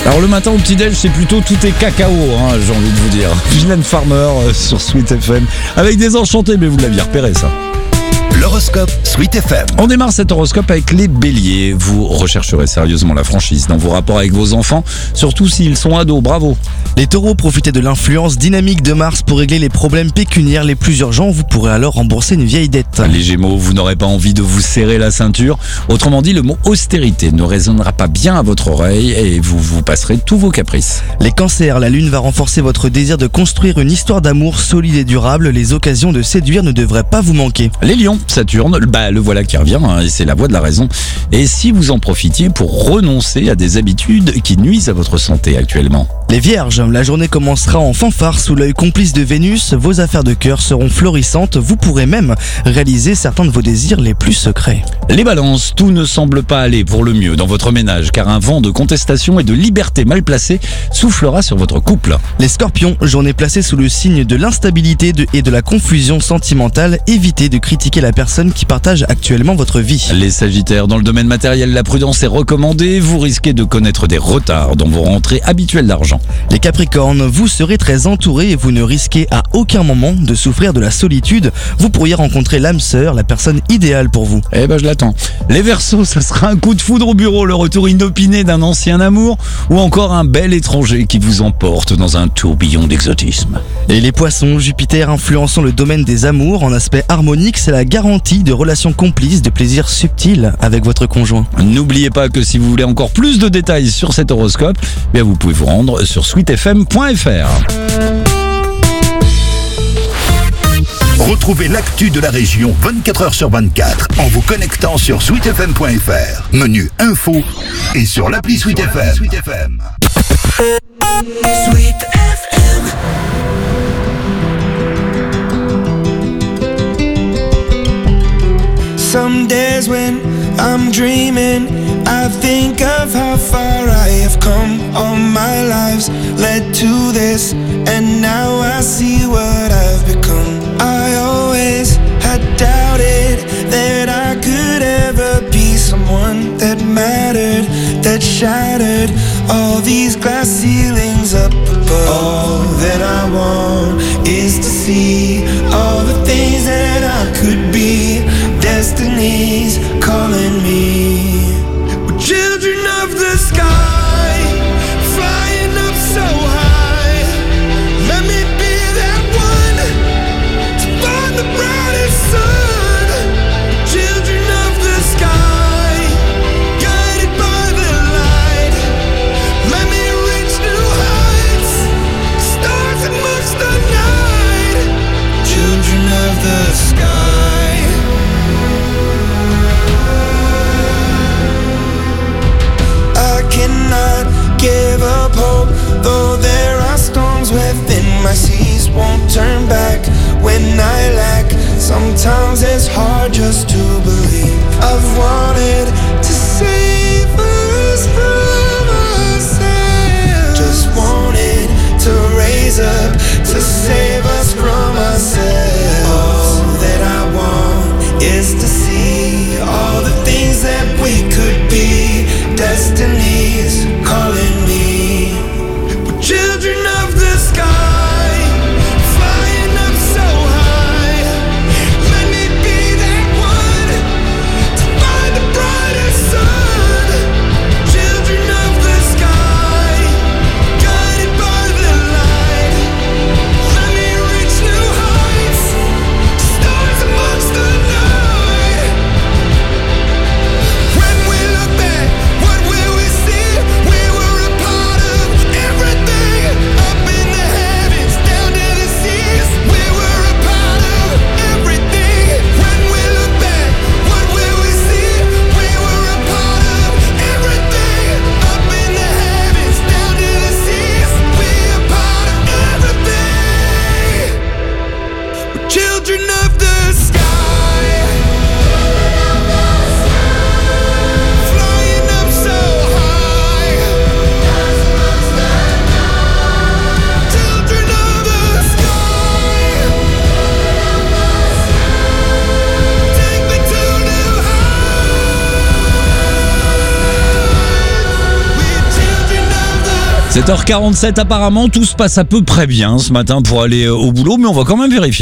Alors le matin au petit-déj, c'est plutôt tout est cacao, hein, j'ai envie de vous dire. Mylène Farmer sur Sweet FM, avec des enchantés, mais vous l'aviez repéré ça. L'horoscope Sweet FM. On démarre cet horoscope avec les béliers. Vous rechercherez sérieusement la franchise dans vos rapports avec vos enfants, surtout s'ils sont ados, bravo. Les taureaux, profitez de l'influence dynamique de Mars pour régler les problèmes pécuniaires les plus urgents. Vous pourrez alors rembourser une vieille dette. Les gémeaux, vous n'aurez pas envie de vous serrer la ceinture. Autrement dit, le mot austérité ne résonnera pas bien à votre oreille et vous vous passerez tous vos caprices. Les cancers, la lune va renforcer votre désir de construire une histoire d'amour solide et durable. Les occasions de séduire ne devraient pas vous manquer. Les lions, Saturne, le voilà qui revient, hein, et c'est la voie de la raison. Et si vous en profitiez pour renoncer à des habitudes qui nuisent à votre santé actuellement. Les vierges, la journée commencera en fanfare sous l'œil complice de Vénus. Vos affaires de cœur seront florissantes. Vous pourrez même réaliser certains de vos désirs les plus secrets. Les balances, tout ne semble pas aller pour le mieux dans votre ménage, car un vent de contestation et de liberté mal placé soufflera sur votre couple. Les scorpions, journée placée sous le signe de l'instabilité et de la confusion sentimentale. Évitez de critiquer la personne qui partage actuellement votre vie. Les sagittaires, dans le domaine matériel, la prudence est recommandée. Vous risquez de connaître des retards dans vos rentrées habituelles d'argent. Les capricornes, vous serez très entourés et vous ne risquez à aucun moment de souffrir de la solitude. Vous pourriez rencontrer l'âme sœur, la personne idéale pour vous. Eh ben je l'attends. Les Verseaux, ça sera un coup de foudre au bureau, le retour inopiné d'un ancien amour ou encore un bel étranger qui vous emporte dans un tourbillon d'exotisme. Et les poissons, Jupiter influençant le domaine des amours en aspect harmonique, c'est la garantie de relations complices, de plaisirs subtils avec votre conjoint. N'oubliez pas que si vous voulez encore plus de détails sur cet horoscope, bien vous pouvez vous rendre sur sweetfm.fr. Retrouvez l'actu de la région 24h sur 24 en vous connectant sur sweetfm.fr. Menu info et sur l'appli Sweet FM. Sweet FM. Sweet FM. Some days when I'm dreaming, I think of how far I have come. All my lives led to this, and now I see what I've become. I always had doubted that I could ever be someone that mattered, that shattered all these glass ceilings up above. All that I want is to see all the things that I could be. Destiny's calling me. We're children of the sky, flying up so high. Let me be that one to find the brightest sun. Children of the sky, guided by the light. Let me reach new heights, stars amongst the night. Children of the sky. Cannot give up hope, though there are storms within my seas. Won't turn back when I lack. Sometimes it's hard just to believe. I've wanted to save us from ourselves. Just wanted to raise up to save us from ourselves. All that I want is to see all the things that we could be. Destiny's calling me. We're children of the sky, flying up so high. Let me be that one to find the brightest sun. Children of the sky, guided by the light. Let me reach new heights, stars amongst the night. 7h47 apparemment, tout se passe à peu près bien ce matin pour aller au boulot, mais on va quand même vérifier.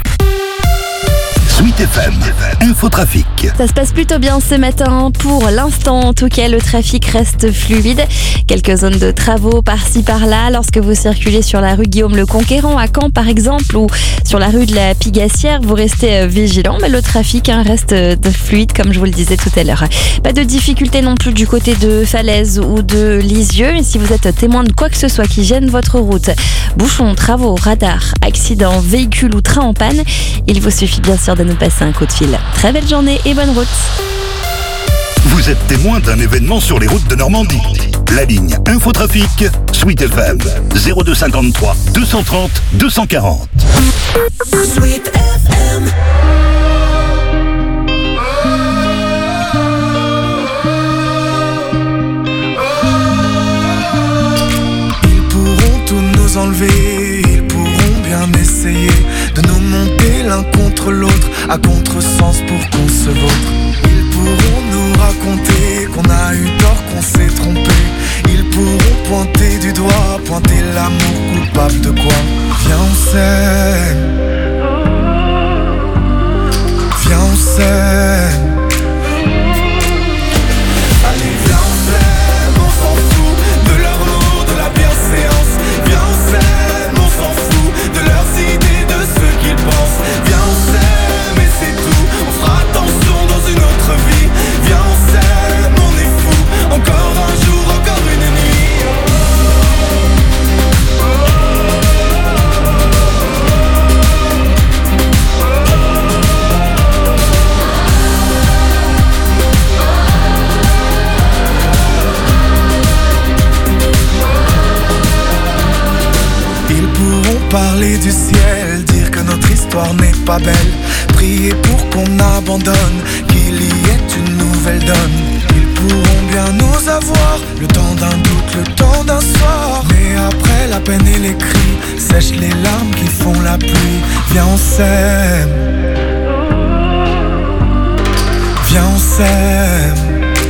Sweet FM, infotrafic. Ça se passe plutôt bien ce matin. Pour l'instant, en tout cas, le trafic reste fluide. Quelques zones de travaux par-ci par-là. Lorsque vous circulez sur la rue Guillaume le Conquérant à Caen, par exemple, ou sur la rue de la Pigassière, vous restez vigilant, mais le trafic reste fluide, comme je vous le disais tout à l'heure. Pas de difficulté non plus du côté de Falaise ou de Lisieux. Et si vous êtes témoin de quoi que ce soit qui gêne votre route, bouchons, travaux, radars, accidents, véhicules ou trains en panne, il vous suffit bien sûr de nous passer un coup de fil. Très belle journée et bonne route. Vous êtes témoin d'un événement sur les routes de Normandie. La ligne Infotrafic, Sweet FM, 0253 230 240. Sweet FM. Ils pourront tout nous enlever, ils pourront bien essayer de nous monter l'un contre l'autre à contresens pour qu'on se vautre. Ils pourront nous raconter qu'on a eu tort, qu'on s'est trompé. Ils pourront pointer du doigt, pointer l'amour coupable de quoi. Viens on s'aime, viens on s'aime. Allez viens on s'aime, on s'en fout de leur mot, de la bienséance. Viens on s'aime, on s'en fout de leurs idées, de ce qu'ils pensent. Viens on s'aime et c'est tout, on fera attention dans une autre vie. Viens on s'aime, on est fou, encore un jour, encore une nuit. Ils pourront parler du ciel, dire que notre histoire n'est pas belle, prier pour qu'on abandonne, qu'il y ait une nouvelle donne. Ils pourront bien nous avoir, le temps d'un doute, le temps d'un soir. Mais après la peine et les cris, sèchent les larmes qui font la pluie. Viens on s'aime, viens on s'aime.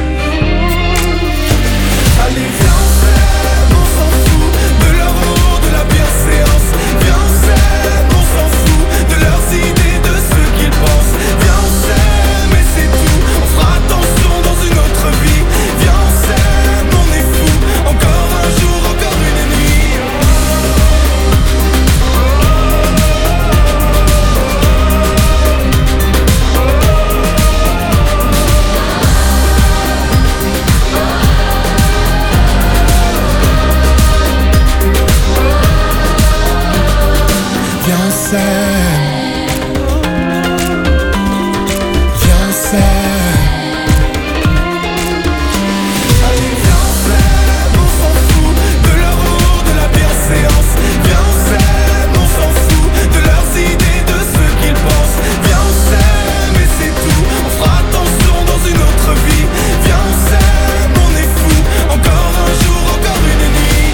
Allez viens on s'aime, on s'en fout de leur mot, de la bienséance. Viens on s'aime, on s'en fout de leurs idées, de ce qu'ils pensent. Viens on s'aime et c'est tout, on fera attention dans une autre vie. Viens on s'aime, on est fou, encore un jour, encore une nuit. Viens on s'aime, viens on s'aime. Allez viens on s'aime, on s'en fout de leur mot, de la bienséance. Viens on s'aime, on s'en fout de leurs idées, de ce qu'ils pensent. Viens on s'aime et c'est tout, on fera attention dans une autre vie. Viens on s'aime, on est fou, encore un jour, encore une nuit.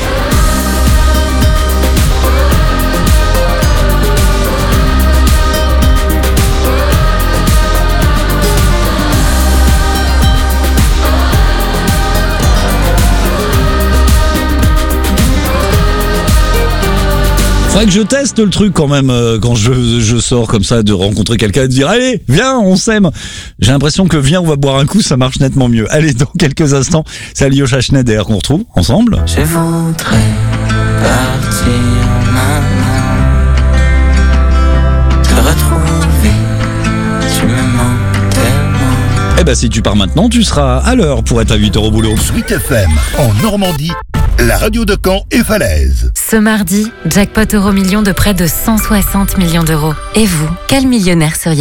Faudrait que je teste le truc quand même quand je sors comme ça, de rencontrer quelqu'un et de dire allez viens on s'aime. J'ai l'impression que viens on va boire un coup, ça marche nettement mieux. Allez, dans quelques instants c'est Alyosha Schneider qu'on retrouve ensemble. Je voudrais partir maintenant, te retrouver, tu me manques tellement. Eh ben si tu pars maintenant tu seras à l'heure pour être à 8h au boulot. Sweet FM, en Normandie, la radio de Caen et Falaise. Ce mardi, jackpot Euro-Million de près de 160 millions d'euros. Et vous, quel millionnaire seriez-vous ?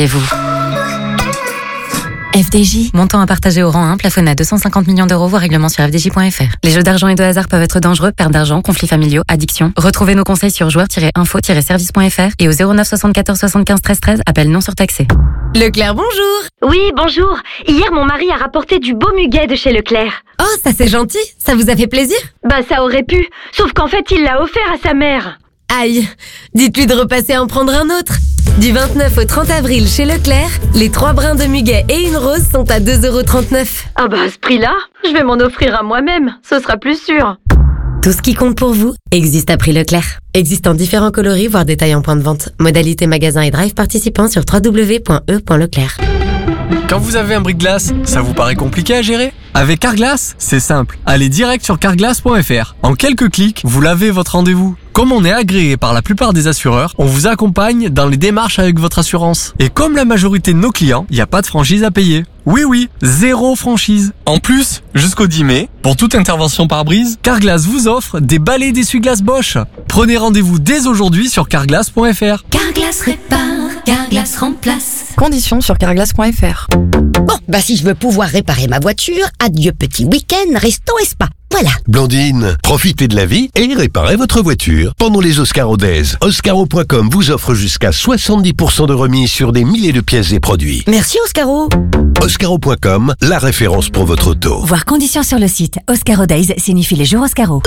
FDJ, montant à partager au rang 1, plafonné à 250 millions d'euros, voire règlement sur fdj.fr. Les jeux d'argent et de hasard peuvent être dangereux, perte d'argent, conflits familiaux, addiction. Retrouvez nos conseils sur joueurs-info-service.fr et au 09 74 75 13 13, appel non surtaxé. Leclerc, bonjour. Oui, bonjour. Hier, mon mari a rapporté du beau muguet de chez Leclerc. Oh, ça c'est gentil. Ça vous a fait plaisir ? Bah, ça aurait pu. Sauf qu'en fait, il l'a offert à sa mère. Aïe, dites-lui de repasser en prendre un autre. Du 29 au 30 avril chez Leclerc, les 3 brins de muguet et une rose sont à 2,39 €. Ah bah à ce prix-là, je vais m'en offrir à moi-même, ce sera plus sûr. Tout ce qui compte pour vous existe à prix Leclerc. Existe en différents coloris, voire détails en point de vente. Modalité magasin et drive participants sur www.e.leclerc. Quand vous avez un brise-glace, ça vous paraît compliqué à gérer ? Avec Carglass, c'est simple. Allez direct sur carglass.fr. En quelques clics, vous lavez votre rendez-vous. Comme on est agréé par la plupart des assureurs, on vous accompagne dans les démarches avec votre assurance. Et comme la majorité de nos clients, il n'y a pas de franchise à payer. Oui, 0 franchise. En plus, jusqu'au 10 mai, pour toute intervention par brise, Carglass vous offre des balais d'essuie-glace Bosch. Prenez rendez-vous dès aujourd'hui sur carglass.fr. Carglass répare, Carglass remplace. Conditions sur carglass.fr. Bon, si je veux pouvoir réparer ma voiture, adieu petit week-end, resto et spa. Voilà. Blandine, profitez de la vie et réparez votre voiture. Pendant les Oscaro Days, Oscaro.com vous offre jusqu'à 70% de remise sur des milliers de pièces et produits. Merci Oscaro. Oscaro.com, la référence pour votre auto. Voir conditions sur le site. Oscaro Days signifie les jours Oscaro.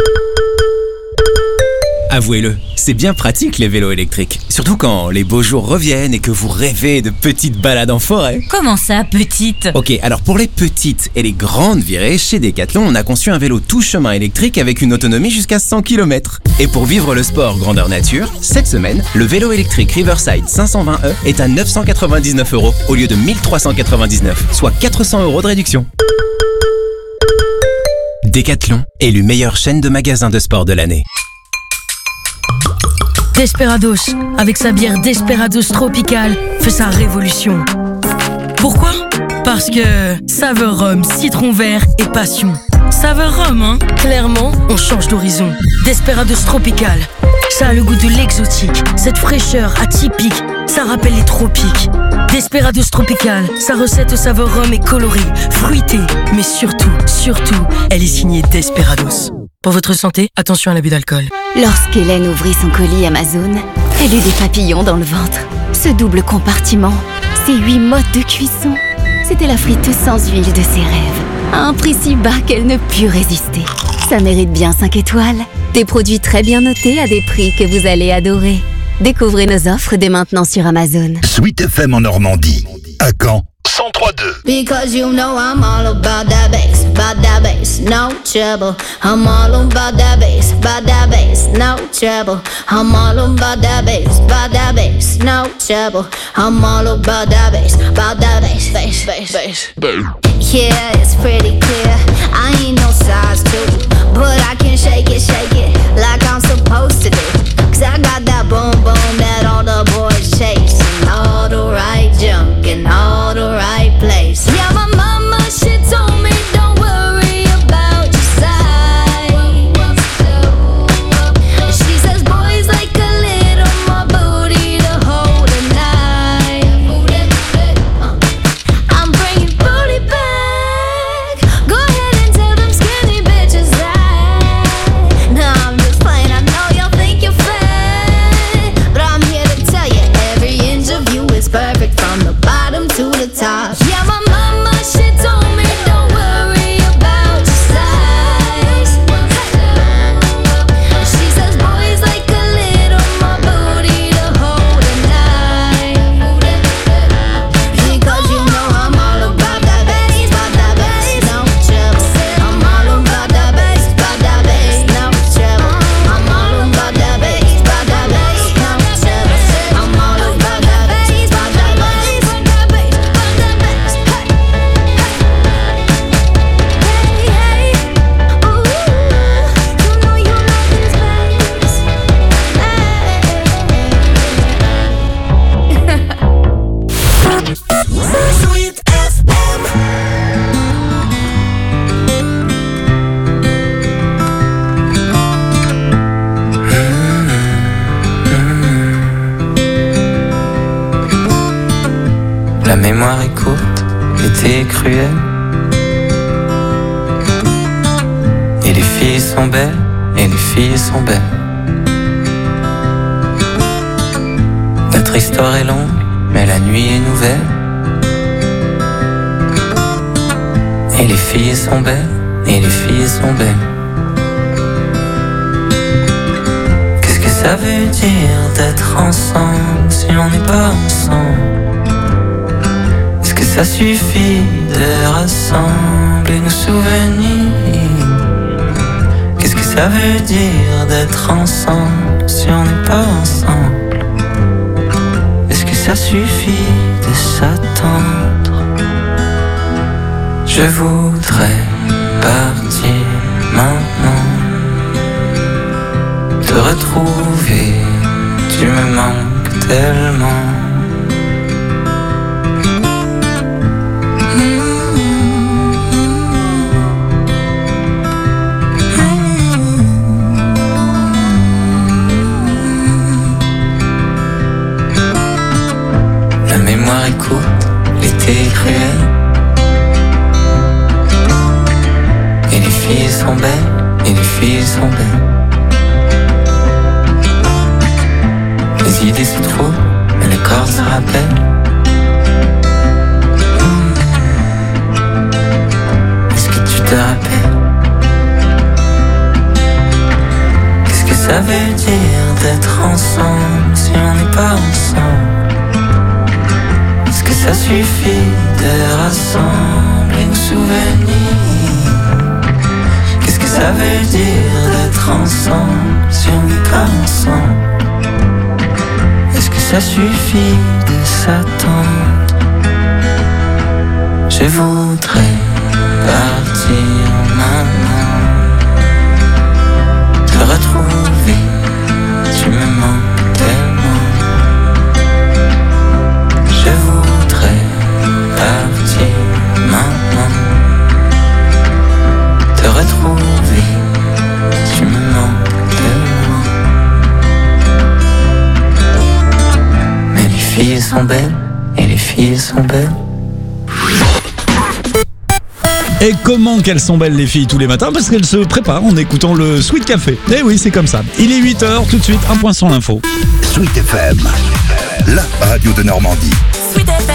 Avouez-le, c'est bien pratique les vélos électriques. Surtout quand les beaux jours reviennent et que vous rêvez de petites balades en forêt. Comment ça, petite ? Ok, alors pour les petites et les grandes virées, chez Decathlon, on a conçu un vélo tout chemin électrique avec une autonomie jusqu'à 100 km. Et pour vivre le sport grandeur nature, cette semaine, le vélo électrique Riverside 520e est à 999 € au lieu de 1399, soit 400 € de réduction. Decathlon, élu meilleure chaîne de magasins de sport de l'année. Desperados, avec sa bière Desperados Tropical, fait sa révolution. Pourquoi ? Parce que saveur rhum, citron vert et passion. Saveur rhum, hein ? Clairement, on change d'horizon. Desperados Tropical, ça a le goût de l'exotique, cette fraîcheur atypique, ça rappelle les tropiques. Desperados Tropical, sa recette saveur rhum est colorée, fruitée, mais surtout, elle est signée Desperados. Pour votre santé, attention à l'abus d'alcool. Lorsqu'Hélène ouvrit son colis Amazon, elle eut des papillons dans le ventre. Ce double compartiment, ces 8 modes de cuisson, c'était la friteuse sans huile de ses rêves. À un prix si bas qu'elle ne put résister. Ça mérite bien 5 étoiles. Des produits très bien notés à des prix que vous allez adorer. Découvrez nos offres dès maintenant sur Amazon. Sweet FM en Normandie. À Caen, 103.2. Because you know I'm all about that bass, no trouble. I'm all about that bass, no trouble. I'm all about that bass, no trouble. I'm all about that bass, bass. Yeah, it's pretty clear. I ain't no size 2, but I can shake it like I'm supposed to do. 'Cause I got that boom boom that all the boys chase, and all the right junk in all the right place. Yeah, my mama, she told me don't worry about your size. She says boys like a little more booty to hold a night. I'm bringing booty back. Go ahead and tell them skinny bitches that. Nah, I'm just playing. I know y'all think you're fat, but I'm here to tell you every inch of you is perfect from the bottom to the top. Yeah, my mama, she told me don't worry about your size. She says boys like a little more booty to hold a night. Because you know I'm all about that bass, no trouble. I'm all about that bass, no trouble. I'm all about that bass, no trouble. I'm all about that bass, Sweet FM. La mémoire est courte, l'été est cruel. Et les filles sont belles, et les filles sont belles. Notre histoire est longue, mais la nuit est nouvelle. Et les filles sont belles, et les filles sont belles. Qu'est-ce que ça veut dire d'être ensemble si on n'est pas ensemble? Est-ce que ça suffit de rassembler nos souvenirs? Qu'est-ce que ça veut dire d'être ensemble si on n'est pas ensemble? Est-ce que ça suffit de s'attendre? Je voudrais partir maintenant, te retrouver, tu me manques tellement. La mémoire est courte, l'été est cruel, et les filles sont belles, et les filles sont belles. Les idées se trouvent, mais le corps se rappelle. Est-ce que tu te rappelles? Qu'est-ce que ça veut dire d'être ensemble si on n'est pas ensemble? Est-ce que ça suffit de rassembler nos souvenirs? Qu'est-ce que ça veut dire d'être ensemble si on n'est pas ensemble? Est-ce que ça suffit de s'attendre? Je voudrais partir maintenant, te retrouver, tu me manques tellement. Je voudrais partir maintenant, te retrouver, tu me manques tellement. Mais les filles sont belles, et les filles sont belles. Et comment qu'elles sont belles les filles tous les matins, parce qu'elles se préparent en écoutant le Sweet Café. Et oui, c'est comme ça. Il est 8h, tout de suite, un point sur l'info. Sweet FM, la radio de Normandie.